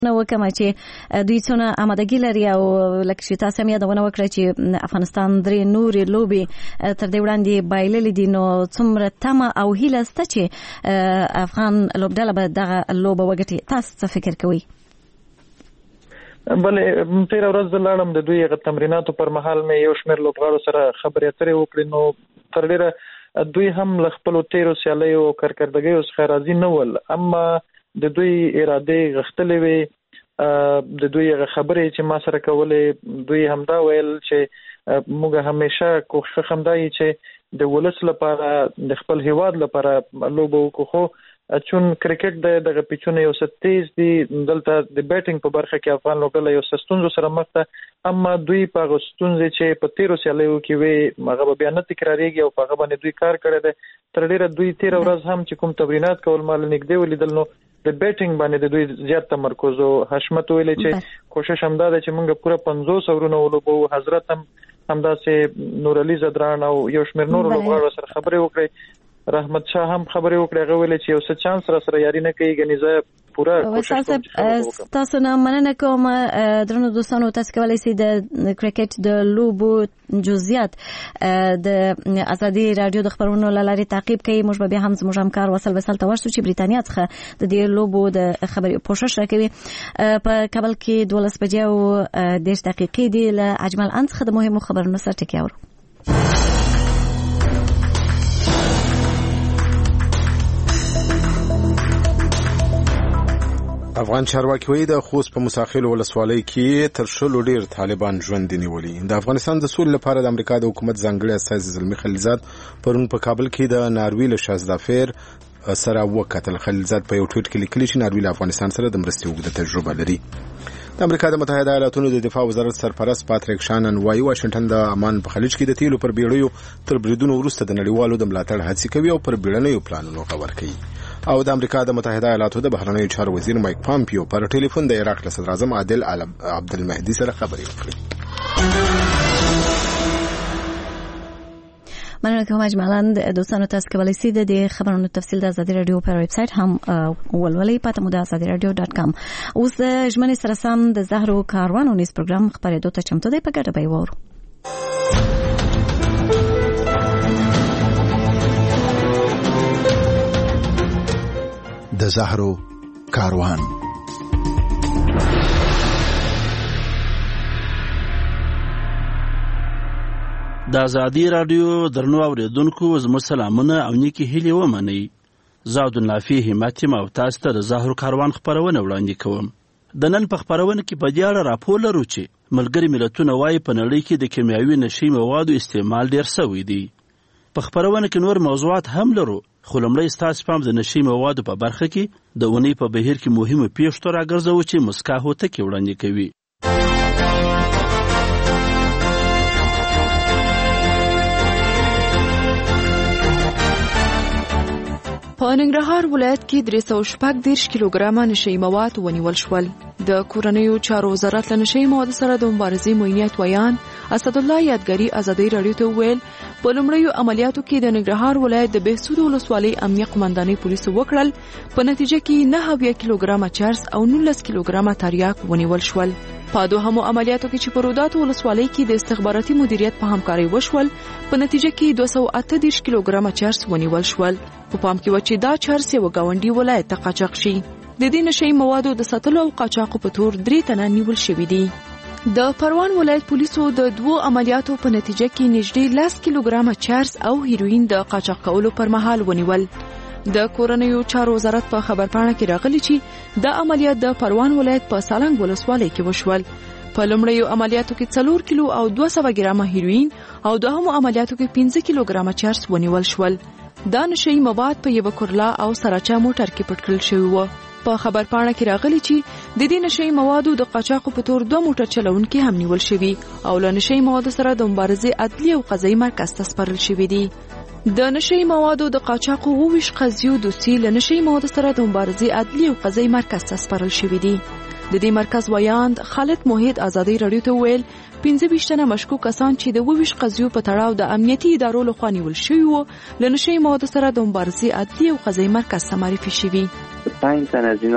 نو کوم چې دوی څونه آمادګي لري او لکه چې تاسو هم یادونه وکړه چې افغانستان درې نورې لوبې تر دې وړاندې بایللې دي، نو څومره تمه او هیله سته چې افغان لوبډله به دغه لوبه وګټي؟ تاسو څه فکر کوئ؟ بلې تیر ورځ د لاړم د دوی غو تمریناتو پر مهال مې یو شمېر لوبغاړو سره خبرې اترې وکړې، نو تر ډیره دوی هم له خپلو تیرو سیالیو او کارکردګیو څخه راضي نه ول، اما د دوی اراده غښتلې وي، د دوی خبرې چې ما سره کولې دوی همدا ویل چې موږ همیشه کوښښ همدا یي چې د ولس لپاره د خپل هیواد لپاره لوبه وکړو، چون کرکټ دغه پیچونه یو څه تیز دي، دلته د بیټینګ په برخه کې افغان لوبډله یو څه ستونزو سره مخ ده، اما دوی په هغه ستونزې چې په تیرو سیالیو کې وي هغه بیا نه تکراریږي او په هغه باندې دوی کار کړی دی. تر ډیره دوی تیر ورځ هم چې کوم تمرینات کول مال نږدې ولیدل، نو د بیټینګ باندې د دوی زیات تمرکز او حشمت ویلې چې کوشش همدا ده چې موږ پوره 50 اورونه ولوبو. حضرت هم همدا سه نور علي زدران او یو شمېر نور لوبغاړو سره خبرې وکړي، رحمت شاه هم خبرې وکړې، هغه ویل چې یو څه چانس را سره یاري نه کوي، غني زه پوره کوشش کوم. تاسو نه مننه کوم درنو دوستانو، تاسو کولای شئ د کرکټ د لوبو جزئیات د ازادي رادیو د خبرونو لاري تعقیب کوي. موږ به هم زموږ همکار وصل وصل تاسو چې بریتانیا څخه د دې لوبو د خبري کوشش راکوي. په کابل کې 12 بجې او 10 دقیقې دی. له اجمل ان څخه د مهمو خبرونو سره ټکی اورو. افغان چارواکي وایي د خوست په مساخیل ولسوالۍ کې تر شلو ډیر طالبان ژوند نیولي. د افغانستان د سولې لپاره د امریکا د حکومت ځانګړي استازي زلمی خلیلزاد پرون په کابل کې د ناروی له شازدافیر سره وکتل. خلیلزاد په یو ټویټ کې لیکلي چې ناروی له افغانستان سره د مرستې اوږده تجربه لري. د امریکا د متحده ایالاتونو د دفاع وزارت سرپرست پاتریک شانن وايي واشنگټن د امان په خلیج کې د تیلو پر بیړیو تر بریدونو وروسته د نړیوالو د ملاتړ هڅې کوي او پر بیړنیو پلانونو خبر کوي. او د امریکا د متحده ایالاتو د بهرنیو چارو وزیر مایک پامپیو پر ټلیفون د عراق له صدر اعظم عادل عبدالمهدي سره خبرې وکړې. مننه کوم اجمالاً دوستانو، تاسو کولای شئ د خبرونو تفصیل د ازادي رادیو پر ویب سټ هم ولولئ، پته مو د azadiradio.com. اوس د ژمنې سره سم د زهرو کاروان ونیس پروګرام خبرېدو ته چمتو دی، په ګډه به یې وورو. د زهرو کاروان. د ازادي رادیو درنو اوریدونکو زموږ سلامونه او نیکی هیلې ومنئ. زه عبدالنافع همت یم او تاسو ته د زهرو کاروان خپرونه وړاندې کوم. د نن په خپرونه کې په دې اړه راپور لرو چې ملګري ملتونه وایي په نړۍ کې د کیمیاوي نشي موادو استعمال ډیر شوی دی. په خپرونه کې نور موضوعات هم لرو، خو لومړی ستاسو پام د نشي موادو په برخه کې د اونۍ په بهیر کې مهمه پیښو راګرځوو چې مسکا هوتکې وړاندې کوي. په ننګرهار ولایت کې 314 کیلوګرامه نشي مواد ونیول شول. د کورنیو چارو وزارت له نشي موادو سره د مبارزې موینیت ویان اسد الله یادګاری ازادي رادیو ته ویل په لومړیو عملیاتو کې د ننګرهار ولایت د بهسود ولسوالۍ امنیه قومندانۍ پولیسو وکړل. په نتیجه کې 9 کیلوګرامه چرس او 19 کیلوګرامه تریاک ونیول شول. په دوهمو عملیاتو کې چې په رودات ولسوالۍ کې د استخباراتي مدیریت په همکارۍ وشول، په نتیجه کې 238 کیلوګرامه چرس ونیول شول. په پام کې و چې دا چرس یو گاونډي ولایت ته قاچاق شي. د دې نشي موادو د ساتلو او قاچاقو په تور 3 تنه نیول شوي دي. د پروان ولایت پولیسو د 2 عملیاتو په نتیجه کې نږدې 10 کیلوګرامه چرس او هیروین د قاچاق کولو پر مهال ونیول. د کورنیو چارو وزارت په خبرپاڼه کې راغلی چې د عملیات د پروان ولایت په سالنګ ولسوالۍ کې وشول. په لومړیو عملیاتو کې 4 کیلو او 200 ګرامه هیروین او دوهمو عملیاتو کې 15 کیلوګرامه چرس ونیول شول. دا نشي مواد په یو کورلا او سراچا موټر کې پټ کړل شوی و. په خبرپاڼه کې راغلی چې د دې نشي موادو د قاچاقو په تور 2 موټر چلونکي هم نیول شوی او له نشي موادو سره د مبارزې عدلي او قضایي مرکز ته سپارل شوی دي. د نشي موادو د قاچاقو 20 قضیو دوسي له نشي موادو سره د مبارزې عدلي او قضایي مرکز ته سپارل شوی دي. د دې مرکز ویاند خالد موحد ازادي رادیو ته ویل 15 تنه مشکوک کسان چې د 20 قضیو په تړاو د امنیتي ادارو لخوا نیول شوي وو له نشي موادو سره د مبارزې عدلي او قضایي مرکز ته معرفي شوي. 5 تن از اینا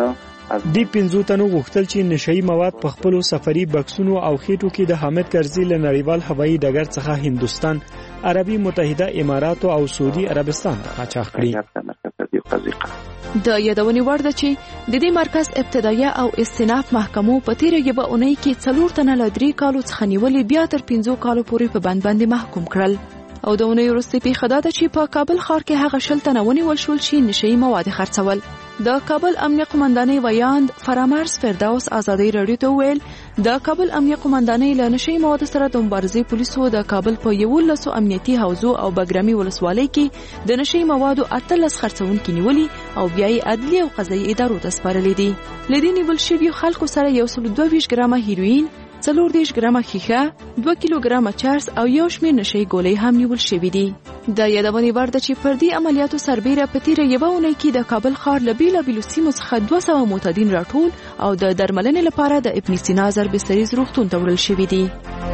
دی 15 تنو غوښتل چې نشئی مواد په خپل سفري بکسونو او خېټو کې د حامد کرزي له نړیوال هوایي ډګر څخه هندستان، عربي متحده امارات او سعودي عربستان ته قاچاق کړي. د یادونې وړ ده چې د دې مرکز ابتدایه او استئناف محکمو په تیره یوه اونۍ کې 4 تنه له 3 کالو څخه نیولې بیا تر 15 کالو پورې په بند باندې محکوم کړل. او د اونۍ وروسته پیښه دا ده چې په کابل ښار کې هغه 20 تنه ونیول شول چې نشئی مواد خرڅول. د کابل امنیه قومندانۍ ویاند فرامرز فردوس ازادي رادیو ته ویل د کابل امنیه قومندانۍ له نشئی مواد سره د مبارزې پولیسو د کابل په 11 امنیتي حوزو او بګرامي ولسوالۍ کې د نشئی موادو 18 خرڅونکي نیولي او بیا یې عدلي او قضایي ادارو ته سپارلي دي. لدې نیول شویو خلکو سره 122 ګرامه هیروین، 40 ګرامه ښیښه، 2 کیلوګرامه چرس او یو شمېر نشئی ګولۍ هم نیول شوي دي. د یادونې وړ ده چې پر دې عملیاتو سربیره په تیره یوه اونۍ کې د کابل ښار له بېلابېلو سیمو څخه 200 معتادین راټول او د درملنې لپاره د ابن سینا زربستریز روغتون ته وړل شوي دي.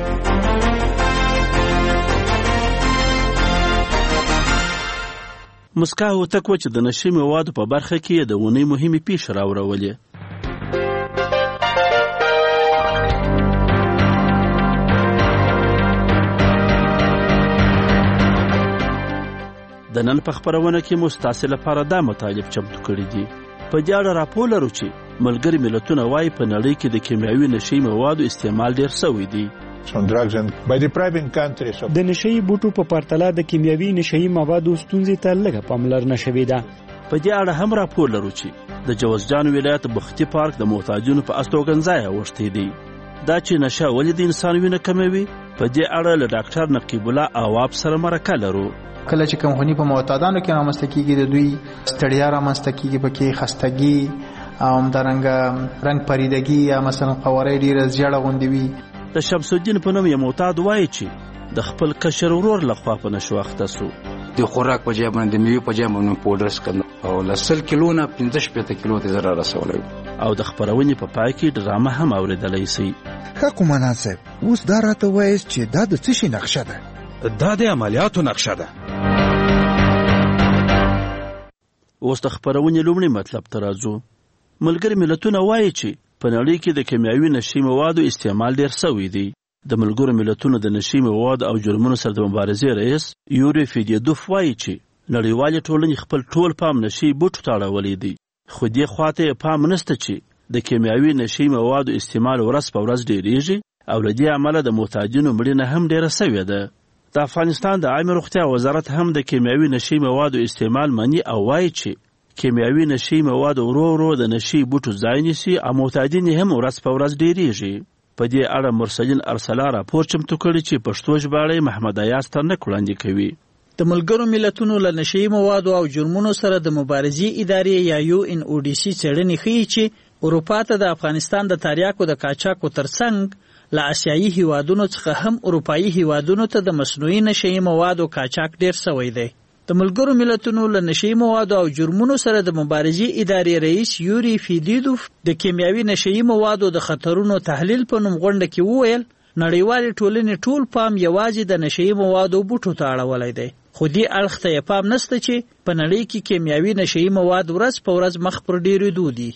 مسکا هوتک و چې د نشئی موادو په برخه کې د اونۍ مهمې پیښې راوړولې. د نن په خپرونه کې مو ستاسو لپاره دا مطالب چمتو کړي دي. په دې اړه راپور لرو چې ملګري ملتونه وايي په نړۍ کې د کیمیاوي نشئی موادو استعمال ډېر شوی دی. د نشئی بوټو په پرتله د کیمیاوي نشئی موادو ستونزې ته لږه پاملرنه شوې ده. په دې اړه هم راپور لرو چې د جوزجان ولایت بختي پارک د محتاجونو په استوګنځای اوښتی دی. دا چې نشه ولې د انسان وینه کموي، په دې اړه له ډاکټر نقیب الله اواب سره مرکه لرو. کله چې کمخونی په معتادانو کې رامنځته کیږي د دوی ستړیا رامنځته کیږي، پکې خستګي او همدارنګه رنګ پریدګي یا مثلا قواره ډیره زیړه غوندې وي. د شمس الدین په نوم یو معتاد وایي چې د خپل کشر ورور لخوا په نشو اخته سو. د خوراک په ځای باندې میوې په ځای باندې پودر سکل او ل 100 کیلو نه 15 کیلو ته زره رسولای. او د خبرونې په پای کې ډرامه هم اوریدلای شي. ښه قومندان صاحب، اوس دا راته وایي چې دا د څه شي نقشه ده؟ دا د عملیاتو نقشه ده. اوس د خبرونې لومړی مطلب ته راځو. ملګري ملتونه وایي چې په نړۍ کې د کیمیاوي نشئی موادو استعمال ډېر شوی دی. د ملګرو ملتونو د نشئی موادو او جرمونو سره د مبارزې رئیس یوري فیدیدوف وایي چې نړیوالې ټولنې خپل ټول پام نشئی بوټو ته اړولی دی، خو دې خواته یې پام نشته چې د کیمیاوي نشئی موادو استعمال ورځ په ورځ ډېریږي او له دې امله د محتاجینو مړینه هم ډېره سوې ده. د افغانستان د عامه روغتیا وزارت هم د کیمیاوي نشئی موادو استعمال مني او وایي چې کیمیاوي نشئی مواد ورو ورو د نشئی بوټو ځای نیسي او محتاجین هم ورځ په ورځ ډېریږي. په دې اړه مرسلین ارسلا راپور چمتو کړی چې پښتو ژباړه محمد ایاز ترنک وړاندې کوي. د ملګرو ملتونو له نشئی موادو او جرمونو سره د مبارزې ادارې یا UNODC څېړنې ښیي چې اروپا ته د افغانستان د تریاکو د قاچاقو ترڅنګ له آسیایي هیوادونو څخه هم اروپایي هیوادونو ته د مصنوعي نشئی موادو قاچاق ډیر شوی دی. د ملګرو ملتونو له نشئی موادو او جرمونو سره د مبارزې ادارې رئیس یوري فیدیدوف د کیمیاوي نشئی موادو د خطرونو تحلیل په نوم غونډه کې وویل نړیوالې ټولنې ټول پام یوازې د نشئی موادو بوټو ته اړولی دی، خو دې اړخ ته یې پام نشته چې په نړۍ کې کیمیاوي نشئی مواد ورځ په ورځ مخ پر ډېرېدو دي.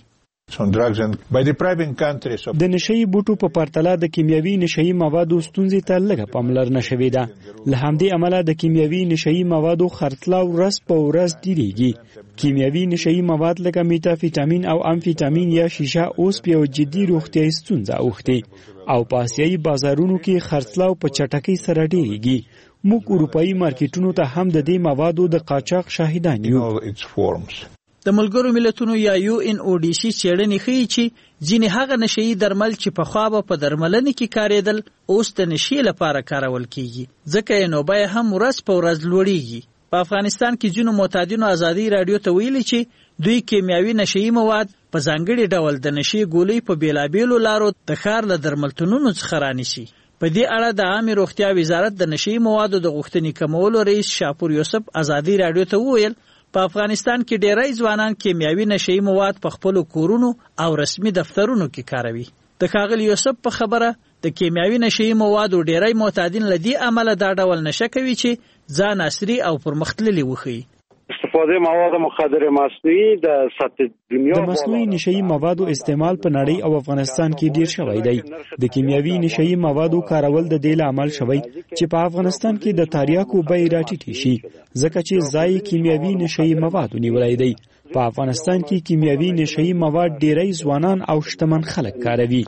د نشئی بوټو په پرتله د کیمیاوي نشئی موادو ستونزې ته لږه پاملرنه شوې ده. له همدې امله د کیمیاوي نشئی موادو خرڅلاو ورځ په ورځ ډېریږي. کیمیاوي نشئی مواد لکه میتافیټامین او امفیټامین یا شیشه اوس په یو جدي روغتیایي ستونزه اوښتې او په آسیایي بازارونو کې خرڅلاو په چټکۍ سره ډېریږي. موږ اروپایي مارکیټونو ته هم د دې موادو د قاچاق شاهدان یو. د ملګرو ملتونو یا UNODC څېړنې ښیي چې ځینې هغه نشئی درمل چې پخوا به په درملنې کې کارېدل اوس د نشې لپاره کارول کیږي، ځکه یې نو بیه هم ورځ په ورځ لوړیږي. په افغانستان کې ځینو معتادینو ازادي رادیو ته ویلي چې دوی کیمیاوي نشئی مواد په ځانګړي ډول د نشې ګولۍ په بیلابیلو لارو د ښار له درملتونونو څخه رانیسي. په دې اړه د عامه روغتیا وزارت د نشئی موادو د غوښتنې کمولو رئیس شاپور یوسف ازادي رادیو ته وویل په افغانستان کې ډېری ځوانان کیمیاوي نشئی مواد په خپلو کورونو او رسمي دفترونو کې کاروي. د ښاغلي یوسف په خبره د کیمیاوي نشئی موادو ډېری معتادین له دې امله دا ډول نشه کوي چې ځان عصري او پرمختللي وښیي. استفاده مواد مخدر مصنوعي د سطح دنیا د مصنوعي نشئی موادو استعمال په نړۍ او افغانستان کې ډیر شوی دی. د کیمیاوي نشئی موادو کارول د دې عمل شوی چې په افغانستان کې د تریاکو بیې راټیټې شي ځکه چې ځای کیمیاوي نشئی موادو نیولای دی. په افغانستان کې کیمیاوي نشئی مواد ډیری ځوانان او شتمن خلک کاروي.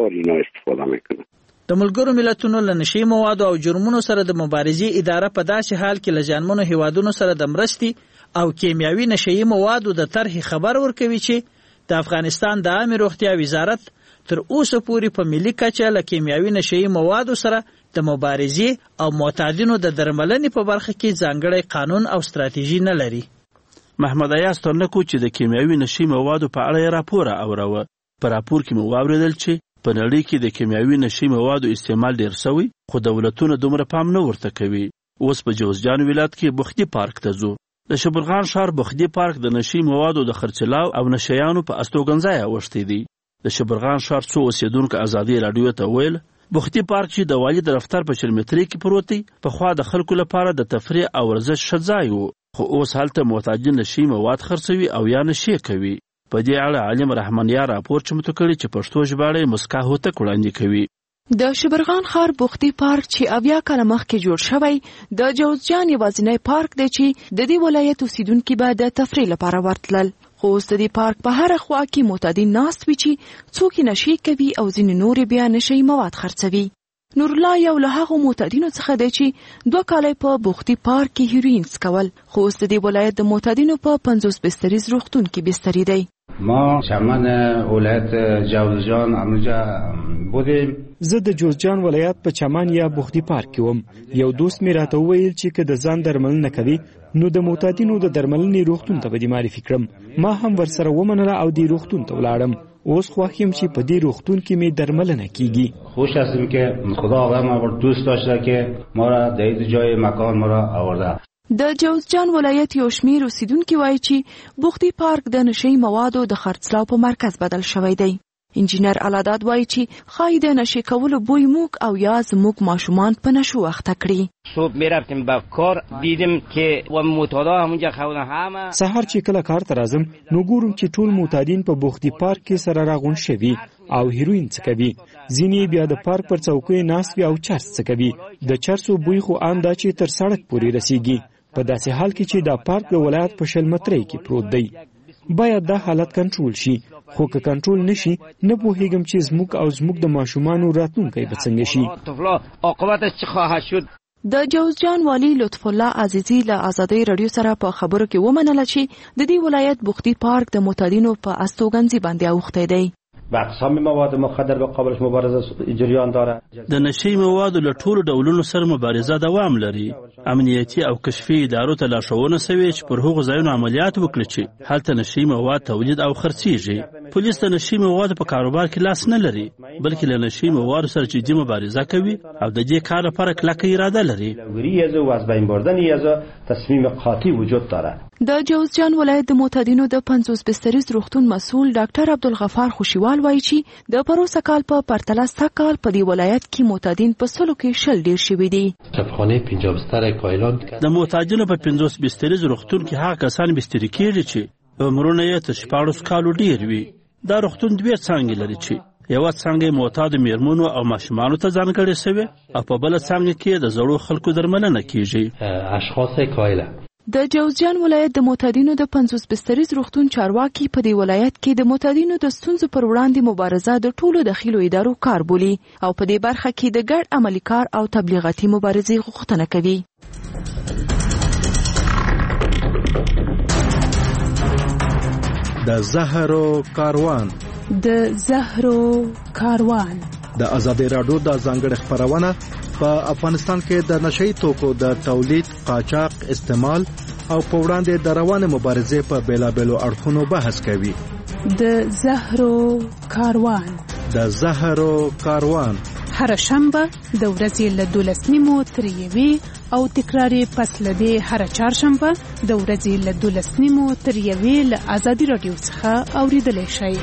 د ملګرو ملتونو له نشئی موادو او جرمونو سره د مبارزې اداره په داسې حال کې له ځانمنو هیوادونو سره د مرستې او کیمیاوي نشئی موادو د طرحې خبر ورکوي چې د افغانستان د عامه روغتیا وزارت تر اوسه پورې په ملي کچه له کیمیاوي نشئی موادو سره د مبارزې او معتادینو د درملنې په برخه کې ځانګړی قانون او ستراتیژي نه لري. محمد ایاز ترنکو چې د کیمیاوي نشئی موادو په اړه راپور اوروه. په راپور کې مو واوریدل چې په نړۍ کې د کیمیاوي نشئی موادو استعمال ډیر شوی خو دولتونه دومره پام نه ورته کوي. اوس په جوزجان ولایت کې بختي پارک ته ځو. د شبرغان ښار بختي پارک د نشئی موادو د خرڅلاو او نشیانو په استوګنځای اوښتی دی. د شبرغان ښار څو اوسیدونکو ازادي رادیو ته ویل بختي پارک چې د والي د دفتر په چرمتري کې پروت دی پخوا د خلکو لپاره د تفریح او ورزش ښه ځای و خو اوس هلته معتادین نشئی مواد خرڅوي او یا نشې کوي. په دې اړه عالم رحمانیا راپور چمتو کړی چې پښتو ژباړه مسکا هوتک وړاندې کوي. د شبرغان ښار بختي پارک چې 70 کاله مخکې جوړ شوی د جوزجان یوازینی پارک دی چې د دې ولایت اوسیدونکي به د تفریح لپاره ورتلل. خو اوس د دې پارک په هر خوا کې معتادین ناست وي چې څوک نشې کوي او ځینې نور بیا نشئی مواد خرڅوي. نورالله یو له هغو معتادینو څخه دی چې 2 کاله په بختي پارک کې هیروین څکول خو اوس د دې ولایت د معتادینو په 50 بستریز روغتون کې بستری دی. ما چمن ولایت جوزجان امروزه بودیم. زه د جوزجان ولایت په چمن یا بختي پارک کې وم. یو دوست مې راته وویل چې که د ځان درملنه کوي نو د معتادینو د درملنې روغتون ته به دې معرفي کړم. ما هم ورسره ومنله او دې روغتون ته ولاړم. اوس خوښ یم چې په دې روغتون کې مې درملنه کیږي. خوش هستیم که خدا ما دوست داشته که ما را در این جای مکان ما را آورده. د جوزجان ولایت یو شمیر اوسیدونکي وایي چې بختي پارک د نشئی موادو د خرڅلاو په مرکز بدل شوی دی. انجینر علاداد وایي چې ښایي د نشې کولو بوی موږ او یا زموږ ماشومان په نشو اخته کړي. صبح میرفتیم به کار دیدیم که و معتادا همونجا خونه همه سحر چې کله کار ته راځم نو ګورم چې ټول معتادین په بختي پارک کې سره راغونډ شوي او هیروین څکوي. ځینې بیا د پارک پر څوکۍ ناست وي او چرس څکوي. د چرسو بوی خو ان دا چې تر سړک پورې رسیږي. په داسې حال کې چې دا پارک د ولایت په شلمترۍ کې پروت دی. باید دا حالت کنټرول شي خو که کنټرول نشي نه پوهیږم چې زموږ او زموږ د ماشومانو راتلونکی به څنګه شي. عاقبتش چه خواهد شد؟ د جوزجان والی لطف الله عزیزی له آزادۍ رادیو سره په خبرو کې ومنله چې د دې ولایت بختي پارک د معتادینو په استوګنځي باندې اوښتی دی. با اقسام مواد مخدر به قابلش مبارزه جریان داره. د نشئی موادو له ټولو ډولونو سره مبارزه دوام لري. امنیتي او کشفي ادارو ته لارښوونه شوې چې پر هغو ځایونو عملیات وکړي چې هلته نشئی مواد تولید او خرڅیږي. پولیس د نشئی موادو په کاروبار کې لاس نه لري بلکې له نشئی موادو سره جدي مبارزه کوي او د دې کار لپاره کلکه اراده لري. و از بین بردن تصمیم قاطع وجود داره. د جوزجان ولایت د معتادینو د 50 بستریز روغتون مسؤل ډاکټر عبدالغفار خوشیوال وایي چې د پروسه کال په پرتله سږ په دې ولایت کې معتادین په 100 کې 60 ډیر شوي دي. د معتادینو په 50 بستریز روغتون کې هغه کسان بستري کېږي چې عمرونه یې تر 14 کالو ډیر وي. دا روغتون 2 څانګې لري چې یوه څانګه معتاد میرمنو او ماشومانو ته ځانګړې شوې او په بله څانګه کې د زړو خلکو درملنه کیږي. اشخاص کایله د جوزجان ولایت د معتادینو د 50 بستریز روغتون چارواکي په دې ولایت کې د معتادینو د ستونزو پر وړاندې مبارزه د ټولو داخلو ادارو کار بولي او په دې برخه کې د ګډ عملي کار او تبلیغاتي مبارزې غوښتنه کوي. د زهرو کاروان د ازادي رادیو د ځانګړي خبرونه په افغانستان کې د نشئی توکو د تولید، قاچاق، استعمال او په وړاندې د روانه مبارزې په بیلابېلو اړخونو بحث کوي. د زهرو کاروان هر شنبه د ورځې له 12 تر 1 او تکراری پس لدې هر چهارشنبه د ورځې له 12 تر 1 له ازادي رادیو څخه اوریدلای شئ.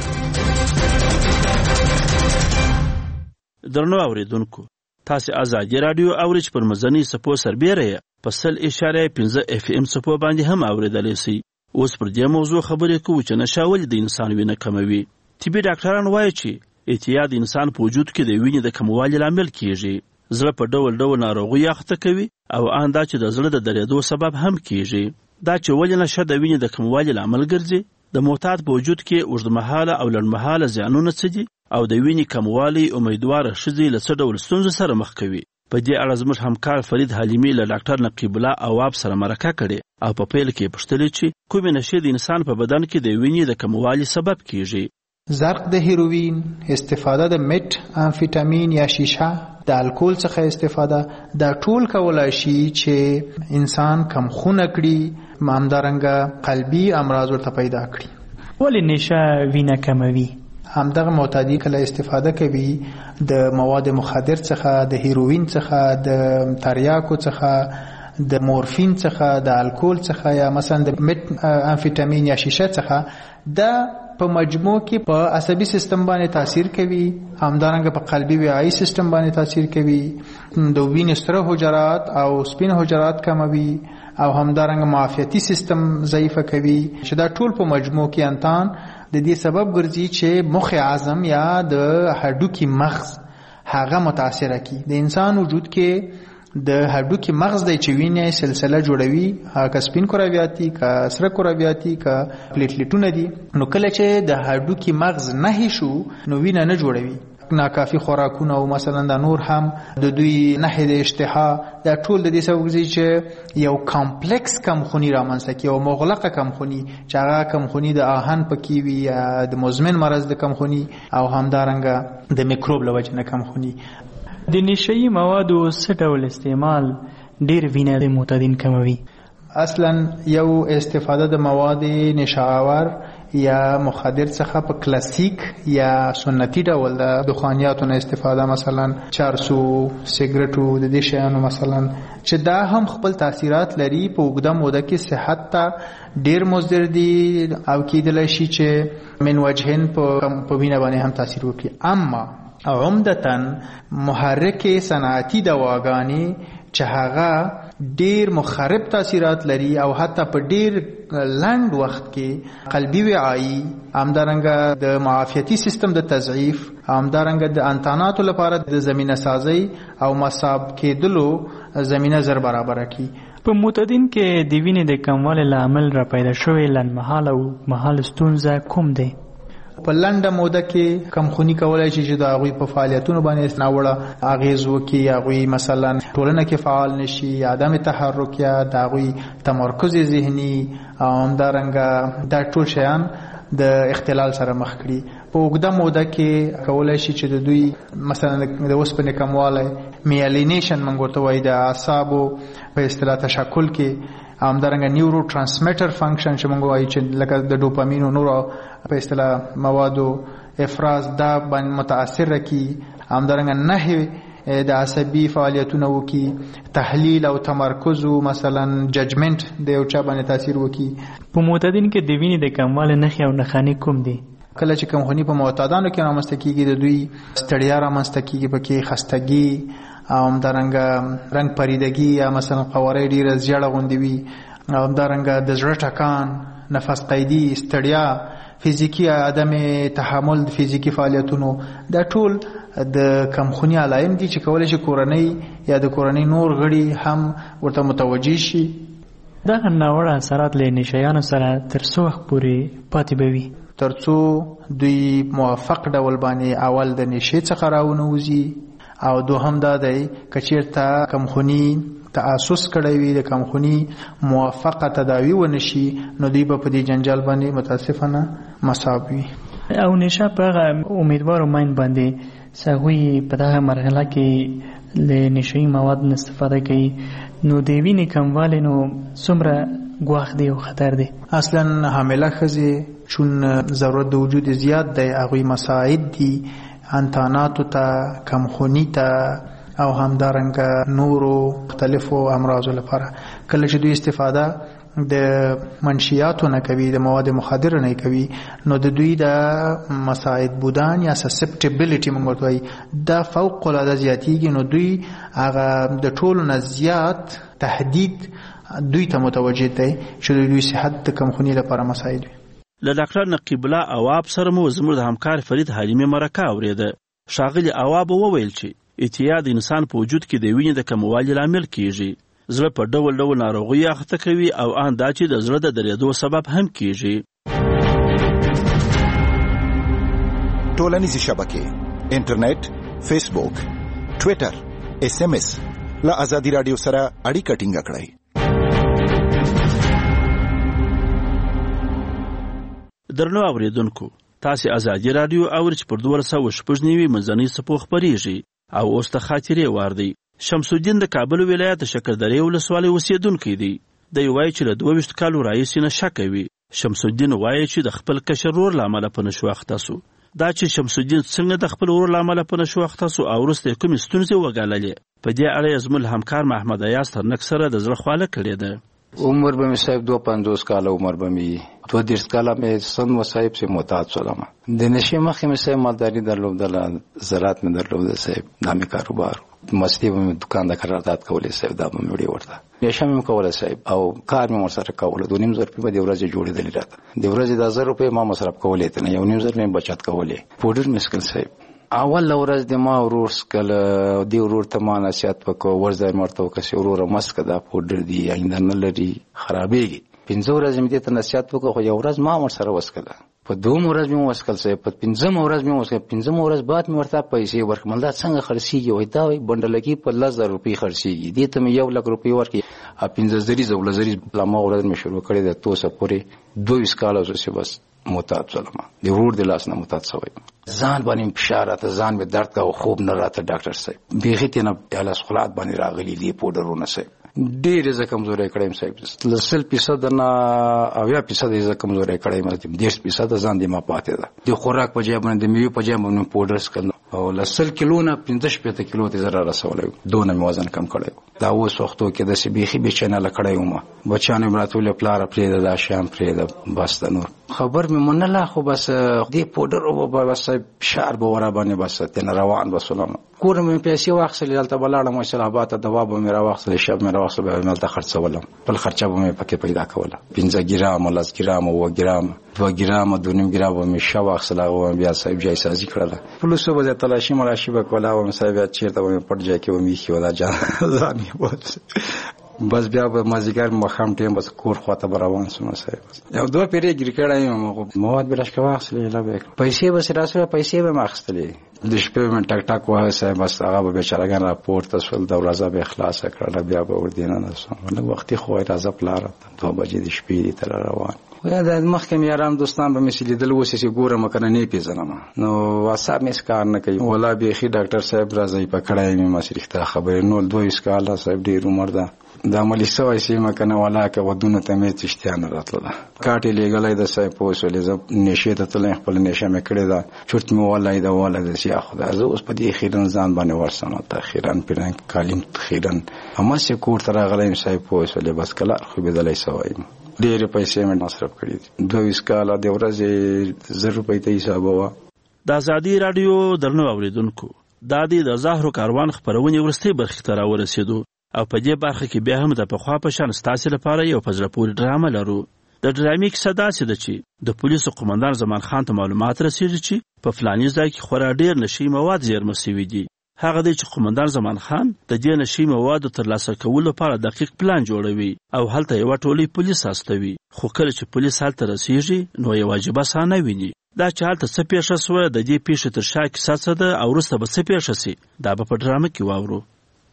درنو اوریدونکو، تاسو ازادي رادیو اورئ پر مزنی سپو سربېره په 100.15 FM څپو باندې هم اورېدلی شي. اوس پر دې موضوع خبرې کوو چې نشه ولې د انسان وینه کموي. طبي ډاکټران وایي چې اعتیاد د انسان په وجود کې د وینې د کموالي لامل کیږي. زړه په ډول ډول ناروغیو اخته کوي او ان دا چې د زړه د درېدو سبب هم کیږي. دا چې ولې نشه د وینې د کموالي لامل ګرځي، د معتاد په وجود کې اوږدمهاله او لنډمهاله زیانونه څه دي او د وینې کموالی امیدواره ښځې له څه ډول ستونزو سره مخ کوي. په دې اړه زموږ همکار فرید حلیمي له ډاکټر نقیب الله اواب سره مرکه کړې او په پیل کې پوښتلې چې کومې نشې د انسان په بدن کې د وینې د کموالي سبب کیږي. زرق د هیروین، استفاده د مت امفیتامین یا شیشه، د الکول څخه استفاده، دا ټول کولای شي چې انسان کم خونه کړي، همدارنګه قلبي امراض ورته پیدا کړي. ولې نشه وینه کموي؟ همدغه معتادی کله استفاده کوي د مواد مخدر څخه، د هیروین څخه، د تریاکو څخه، د مورفین څخه، د الکول څخه یا مثلا د مت امفیتامین یا شیشه څخه، دا په مجموع کې په عصبي سیستم باندې تاثیر کوي، همدارنګه په قلبي وعي سیستم باندې تاثیر کوي، د وینې سره حجرات او سپین حجرات کموي او همدارنګه معافیتي سیستم ضعیفه کوي، چې دا ټول په مجموع کې انتان د دې سبب ګرځي چې مخ اعظم یا د هډوکي مغز هغه متاثر کی. د انسان وجود کې د هډوکي مغز د چوینې سلسله جوړوي، که سپین کرویاتي، که سره کرویاتي، که پلیټلیټونه دي. نو کله چې د هډوکي مغز نه شو نو وینه نه جوړوي. ناکافي خوراکونه او مثلا د نور هم د دوی نحې د اشتها، دا ټول د دې سبب ګرځي چې یو کمپلیکس کمخوني رامنځته کوي، یو مغلقه کمخوني چې هغه کمخوني د آهن پکې وي یا د مزمن مرض د کمخوني او همدارنګه د میکروب له وجې نه کمخوني. د نشهیي موادو څه ډول استعمال ډیر وینه د معتادین کموي؟ اصلا یو استفاده د مواد نشاور یا مخدر څخه په کلاسیک یا سنتي ډول د دخانیاتو نه استفاده، مثلا چارسو، سیګریټو، د دې شیانو مثلا، چې دا هم خپل تاثیرات لري په اوږده موده کې صحت ته ډیر مضر دي او کېدلی شي چې من وجهین په وینه باندې هم تاثیر وکړي. اما عمدتاً محرک صنعتي دواګانې چې هغه ډیر مخرب تاثیرات لري او حتی په ډیر لنډ وخت کې قلبي وعي، همدارنګه د معافیتي سیستم د تضعیف، همدارنګه د انتاناتو لپاره د زمینه سازی او مصاب کېدلو زمینه زر برابر کی. په معتادین کې د وینې د کموالي لامل را پیدا شوی لنډمهاله او مهاله ستونزه کوم دی؟ په لنډه موده کې کمخوني کولای شي چې د هغوی په فعالیتونو باندې ناوړه اغیز وکړي، هغوی مثلا ټولنه کې فعال نشي، عدم تحرک یا د هغوی تمرکز ذهني او همدارنګه دا ټول شیان د اختلال سره مخ کړي. په اوږده موده کې کولای شي چې د دوی مثلا د اوسپنې کموالی، میالینیشن موږ ورته وایي، د اعصابو په اصطلاح تشکل کې، همدارنګه نیورو ترانسمیټر فنکشن چې موږ وایي چې لکه د ډوپامین او نورو په اصطلاح موادو افراز دا باندې متاثر کی، همدارنګه نحوې د عصبي فعالیتونه وکي، تحلیل او تمرکز مثلا ججمنټ د یو چا باندې تاثیر وکي. په معتادین کې د وینې د کموالي نښې او نښانې کوم دي؟ کله چې کمخوني په معتادانو کې رامنځته کیږي، د دوی ستړیا رامنځته کیږي، پکې خستګي او همدارنګه رنګ پریدګي یا مثلا قواره ډیره زیړه غوندې وي، او همدارنګه د زړه ټکان، نفس قیدي، ستړیا، فزیکی عدم تحمل د فزیکی فعالیتونو، دا ټول د کمخوني علایم دي چې کولای شي کورنۍ یا د کورنۍ نور غړي هم ورته متوجه شي. دغه ناوړه اثرات له نشیانو سره تر څو وخت پورې پاتې به وي؟ ترڅو دوی موافق ډول باندې اول د نشې څخه راونوځي، او دوهم دا دی که چېرته کمخوني تاسس کړی وي، د کمخوني موافقه تداوی ونشي، نو دوی به په دې جنجال باندې متاسفانه مصاب وي. او نشه په هغه امیدوارو ماین باندې هغوی په دغه مرحله کې له نشهیي موادو نه استفاده کوي، نو د وینې کموالی نو څومره ګواښ دی او خطر دی؟ اصلا حامله ښځې چون ضرورت د وجود زیات دی، هغوی مساعد دي انتاناتو ته، کمخونی ته او همدارنګه نورو مختلفو امراضو لپاره. کله چې دوی استفاده د منشیاتو نه کوي، د مواد مخدره نه کوي، نو د دوی د مساعد بودن یا سسپټیبیلیټي موږ ورته وایي دا فوق العاده زیاتیږي. نو دوی هغه د ټولو نه زیات تهدید دوی ته متوجه دی چې دوی صحت د کمخونی لپاره مساعد وي. له ډاکټر نقیب الله عواب سره مو زموږ د همکار فرید حلیمي مرکه اورېده. ښاغلي عواب وویل چې اعتیاد انسان په وجود کې د وینې د کموالي لامل کیږي، زړه په ډول ډول ناروغیو اخته کوي او ان دا چې د زړه د درېدو سبب هم کیږي. ټولنیزې شبکې، انټرنیټ، فیسبوک، ټویټر، SMS له ازادي رادیو سره اړیکه ټینګه کړئ. درنو اوریدونکو، تاسې ازادي رادیو اورئ چې پر 1290 منځنۍ څپو خپرېږي او اوس د خاطرې وار دی. شمس الدین د کابل ولایت د شکردرې ولسوالۍ اوسېدونکی دی. دی وایي چې له 22 کالو راهیسې نشه کوي. شمس الدین وایي چې د خپل کشر ورور له امله په نشو اخته سو. دا چې شمس الدین څنګه د خپل ورور له امله په نشو اخته سو او وروسته یې کومې ستونزې وګاللې، په دې اړه یې زموږ همکار محمد ایاز ترنک سره د زړه خواله کړې ده. عمر به می صاحب 52 کاله عمر به می 32 کاله می سن مصاحب سے معتاد شدم. د نشي مخې می صاحب مالداری درلودله، زراعت می درلوده صاحب، نامي کاروبار، مستی به دکان د قرارداد کولې صاحب، دا به وړي ورته نشه می کوله صاحب او کار می ورسره کوله. 2.5 روپۍ په دې ورځ جوړېدل راته، د ورځې د 1000 روپۍ ما مصرف کولې ته نه 1.5 می بچت کولې. پودر مسکل صاحب اول ورځ د ما ورور سکل دی ورور ته ما نصیحت وکړ، ورځ مرته وکړ ورور مسکه دا پودر دی آینده نه لري خرابېږي. 15 ورځې مې ته نصیحت وکړ، خو یو ورځ ما ورسره وسکله، په 2 ورځ مې وسکل صاحب، په 15 ورځ مې وسکل. 15 ورځ بعد مې ورته پیسې ورکړم. دا څنګه خرڅېږي؟ وای دا وای بندلګي په 10000 روپۍ خرڅېږي، دې ته مې 1 لک روپۍ ورکړي. 15 زری زولزری لمه ورځ مې شروع کړې ده توسه پورې 22 کال اوسه بس معتاد شوم. د ورور د لاس نه معتاد شوم. ځان باندې فشار راته، ځان مې درد کا او خوب نه راته. ډاکټر صاحب بیخي تنه اله سخلات باندې راغلي دي پودرونه صاحب، ډېر ز کمزوري کړم صاحب، 100% نه 80% ز کمزوري کړم، 10% ځان دې ما پاتې ده. د خوراک په ځای باندې د میوه په ځای باندې پودر سکل او 100 کیلو نه 15 کیلو ته زره رسولای، دونه مې وزن کم کړی. دا اوس وختو کې د سبيخي بچنه لکړای ومه، بچانه براتول پلار پرې دا شام پرې دا بس د نور خبر مې مونږ نه، خو بس دې پودر او بس شعر به ورا باندې بس تن روان بسلام کور مې پیسې واخلې دلته بلاړم ماشاءالله آباد دوا به مې راوخلې، شب مې راوخلې به مې ته خرڅولم، بل خرچه به مې پکې پیدا کوله. 15 ګرام 10 ګرام او ګرام 2 ګرام 2.5 ګرام مې شو واخلې او بیا صاحب جای سازي کړله. پولیس به تلاشي مراشي به کولا او صاحب چیرته مې پټ ځای کې ومې خو دا ځان بس بیا به مازیګر مخام ټیم بس کور خواته روان شوم صاحب. یو دوه پیری ګری کړای مواد بلش کا واخلې لا به پیسې بس راسره پیسې به ماخستلې د شپې من ټک ټک واه صاحب بس هغه به بیچارهګان راپورټ تسول د ورځې به اخلاص کړل، بیا به ور دینه نه سم نو وختي خو راځه پلار 2 بجې د شپې تر روان ویا د مخکې یارام دوستان به مثلی دل وسې ګوره مکنه نه پیژنم نو واساب مې کار نه کوي ولا به خي ډاکټر صاحب راځي پکړای مې مسریخته خبر نو 22 کال صاحب ډیر عمر ده د عملی سوای سي مکنه ولا که ودونه ته مې تشتیان راتله کاټې لګلای د صاحب په وسولې ز نشه ته تل خپل نشه مې کړې ده چورت مې ولای دا ولا د سي خدای زه اوس په دې خیرن ځان باندې ورسنه تاخیرن پیران کالم خیرن اما سي کور تر غلې صاحب په وسولې بس کله خو به دلای سوای ډېر پیسې مې مصرف کړې 22 کال د ورځې 1000 روپۍ ته حساب و. د ازادي رادیو درنو اوریدونکو د دې د زهرو کاروان خبرونه ورستي برخه تر ورسېدو او په دې برخه کې بیا هم د پخوا په شان ستاسو لپاره یو پزړه پورې ډرامه لرو. د ډرامې کیسه داسې ده چې د پولیسو قومندان زمان خان ته معلومات رسیږي چې په فلاني ځای کې خورا ډېر نشي مواد زیرمه شوي دي. هغه دی چې قومندان زمان خان د دې نشي موادو ترلاسه کولو لپاره دقیق پلان جوړوي او هلته یو ټولي پولیس استوي، خو کله چې پولیس هلته رسیږي نو یو واجبه سانه ویني. دا چې هلته څه پیښه سوه د دې پیښې تر شا کیسه څه ده او وروسته به څه پیښه سي دا به په ډرامه کې واورو.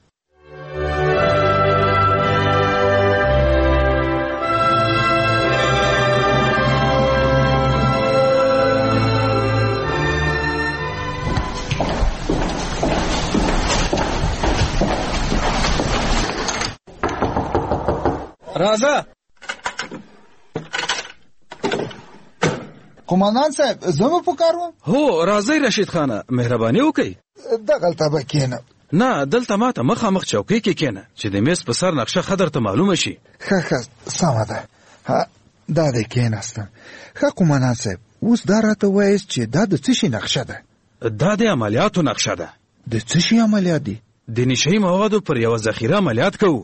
راځه قومندان صاحب زمو پکارو. هو راځي رشید خانه مهرباني وکړئ. دغلته به کېنه نه دلته ماته مخامخ چوکۍ کې کېنه چې د میز په سر نقشه خدر ته معلومه شي. ښه سمه ده. دا دی کېناستم. ښه قومندان صاحب اوس دا راته وایاست چې دا د څه شي نقشه ده؟ دا د عملیاتو نقشه ده. د څه شي عملیات دي؟ د نشهي موادو پر یوه ذخیره عملیات کوو.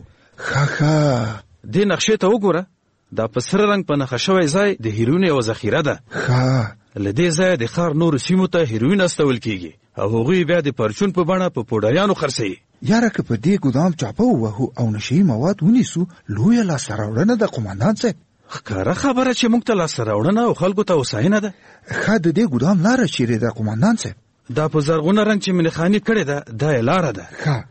ښه دې نقشې ته وګوره. دا په سره رنګ په نښه شوی ځای د هیروین یوه ذخیره ده. له دې ځایه د ښار نورو سیمو ته هیروین استول کیږي او هغوی بیا د پرچون په بڼه په پوډریانو خرڅوي. یاره که په دې ګودام چاپه ووهو او نشهي مواد ونیسو لویه لاسته راوړنه ده قومندان صاحب. ښکاره خبره چې موږ ته لاسته راوړنه او خلکو ته هوساینه ده. ښه د دې ګودام لاره چیرې ده قومندان صاحب؟ دا په زرغونه رنګ چې مینخاني کړې ده دا یې لاره ده.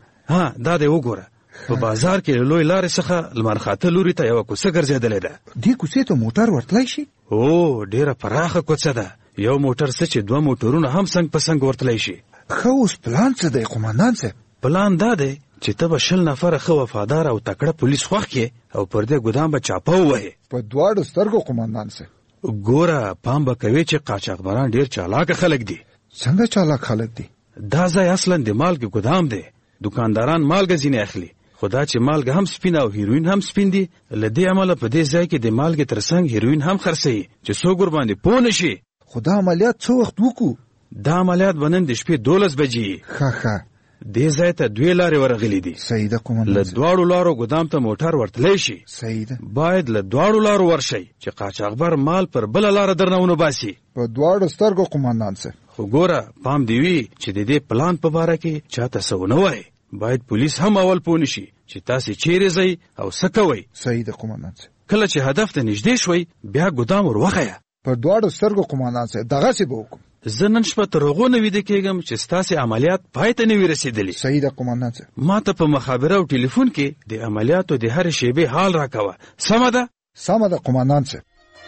دا دی وګوره. په بازار کې له لوی لارې څخه لمرخاته لوري ته یوه کوڅه ګرځېدلې ده. دې کوڅې ته موټر ورتلی شي؟ ډېره پراخه کوڅه ده. یو موټر څه چې 2 موټرونه هم څنګ په څنګ ورتلی شي. ښه اوس پلان څه دی قومندان صاحب؟ پلان دا دی چې ته به 20 نفره ښه وفادار او تکړه پولیس خوښ کړې او پر دې ګودام به چاپه ووهې. په دواړو سترګو قومندان صاحب. ګوره پام به کوې چې قاچاقبران ډېر چالاکه خلک دي. څنګه چالاک خلک دي؟ دا ځای اصلا د مالګې ګودام دی. دکانداران مالګه ځینې اخلي خو دا چې مالګه هم سپینه او هیروین هم سپین دي له دې امله په دې ځای کې د مالګې ترڅنګ هیروین هم خرڅوي چې څوک ورباندې پوه نه شي. خو دا عملیات څه وخت وکړو؟ دا عملیات به نن د شپې 12 بجې. ښه دې ځای ته 2 لارې ورغلي دي. صحیح ده قومندان. له دواړو لارو ګودام ته موټر ورتلی شي. صحیح ده. باید له دواړو لارو ورشئ چې قاچاقبر مال پر بله لاره درنه ونه باسي. په دواړو سترګو قومندان صاحب. خو ګوره پام دی وي چې د دې پلان په باره کې چاته څه ونه وایي. باید پولیس هم اول پوه نشي چې تاسې چیرې ځئ او څه کوئ. صحیح ده قومندان صاحب. کله چې هدف ته نږدې شوئ بیا ګودام ور وښیه. په دواړو سترګو قومندان صاحب. دغسې به وکړم. زه نن شپه تر هغو نه ویده کېږم چې ستاسې عملیات پای ته نه وي رسېدلي. صحیح ده قومندان صاحب. ما ته په مخابره او ټلیفون کې د عملیاتو د هرې شیبې حال راکوه. سمه ده؟ سمه ده قومندان صاحب.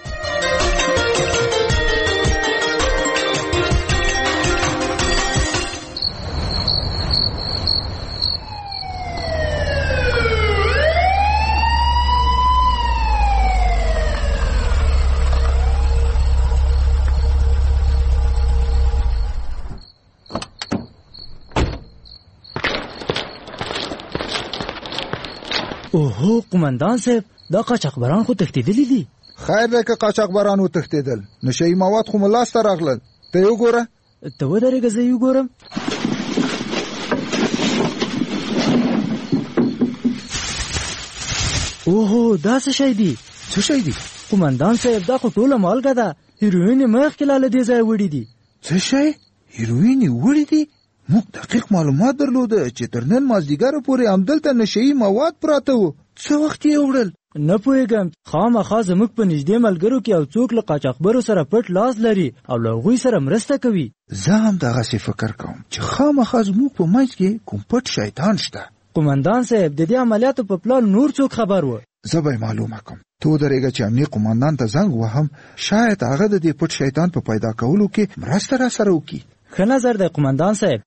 اوهو قومندان صاحب دا قاچاقبران خو تښتېدلي دي. خیر دی که قاچاقبران وتښتېدل نشهي مواد خو مو لاسته راغلل. ته یې وګوره. ته ودرېږه زه یې وګورم. اوهو دا څه شی دي؟ څه شی دي؟ قومندان صاحب دا خو ټوله مالګه ده. هیروین یې مخکې له دې ځایه وړي دي. څه شی؟ هیروین یې وړي دي؟ موږ دقیق معلومات درلوده چې تر نن مازدیګره پورې همدلته نشهي مواد پراته وو. څه وخت یې وړل؟ نه پوهېږم. خامخا زموږ په نږدې ملګرو کې یو څوک له قاچاقبرو سره پټ لاس لري او له هغوی سره مرسته کوي. زه هم دغسې فکر کوم چې خامخا زموږ په منځ کې کوم پټ شیطان شته. قومندان صاحب د دې عملیاتو په پلان نور څوک خبر و؟ زه به یې معلومه کوم. ته ودرېږه چې امني قومندان ته زنګ وهم شاید هغه د دې پټ شیطان په پیدا کولو کې مرسته را سره وکړي. ښه نظر دی قومندان صاحب.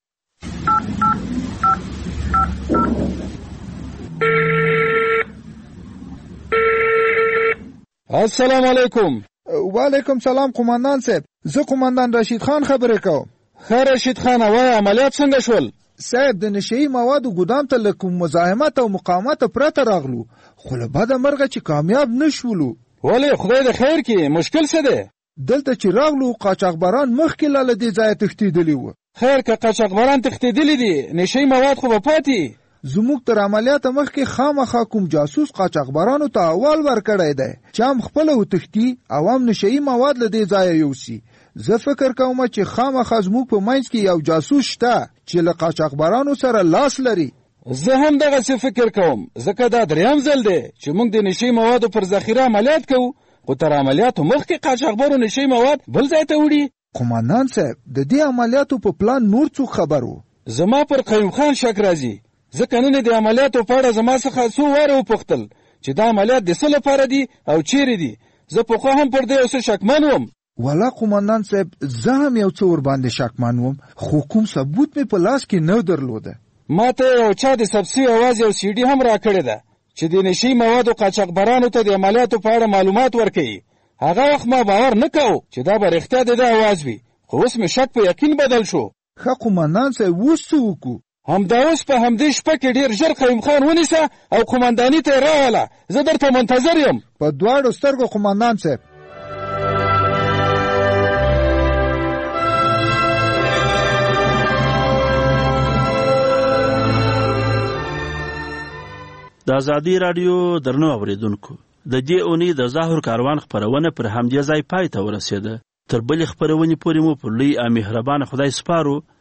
السلام علیکم. وعلیکم سلام قومندان صاحب. زه قومندان رشید خان خبرې کوم. ښه رشید خان وایه عملیات څنګه شول؟ صاحب د نشهي موادو ګودام ته له کوم مزاحمت او مقاومت پرته راغلو خو له بده مرغه چې کامیاب نشولو. ولې خدای د خیر کې مشکل څه دی؟ دلته چې راغلو قاچاقبران مخکې له دې ځایه تښتېدلي وو. خیر که قاچاقبران تښتېدلي دي نشهي مواد خو به پاتې. زموږ تر عملیاته مخکې خامخا کوم جاسوس قاچاقبرانو ته احوال ورکړی دی چې هم خپله وتښتي او هم نشهي مواد له دې ځایه یوسي. زه فکر کوم چې خامخا زموږ په منځ کې یو جاسوس شته چې له قاچاقبرانو سره لاس لري. زه هم دغسې فکر کوم ځکه دا دریم ځل دی چې موږ د نشهي موادو پر ذخیره عملیات کوو خو تر عملیاتو مخکې قاچاقبرو نشهي مواد بل ځای ته وړي. قومندان صاحب د دې عملیاتو په پلان نور څوک خبر و؟ زما پر قیوم خان شک راځي ځکه نن د عملیاتو په اړه زما څخه څو واره وپوښتل چې دا عملیات د څه لپاره دي او چیرې دي. زه پخوا هم پر دې یو څه شکمن وم. والا قومندان صاحب زه هم یو څه ورباندې شکمن وم خو کوم ثبوت مې په لاس کې نه درلوده. ما ته یو چا د سبسي اواز یو سیډي هم راکړې ده چې د نشهي موادو قاچاقبرانو ته د عملیاتو په اړه معلومات ورکوي. هغه وخت ما باور نه کوو چې دا به رښتیا د ده اواز وي خو اوس مې شک په یقین بدل شو. ښه قومندان صاحب اوس څه وکړو؟ همدا اوس په همدې شپه کې ډیر ژر قیوم خان ونیسه او قومنداني ته راوله. زه درته منتظر یم. په دواړو سترګو قومندان صاحب. د ازادي رادیو درنو اوریدونکو، د دې اونۍ د ظاهر کاروان خپرونه پر همدې ځای پای ته ورسېده. تر بلې خپرونې پورې مو په لوی او مهربان خدای سپارو.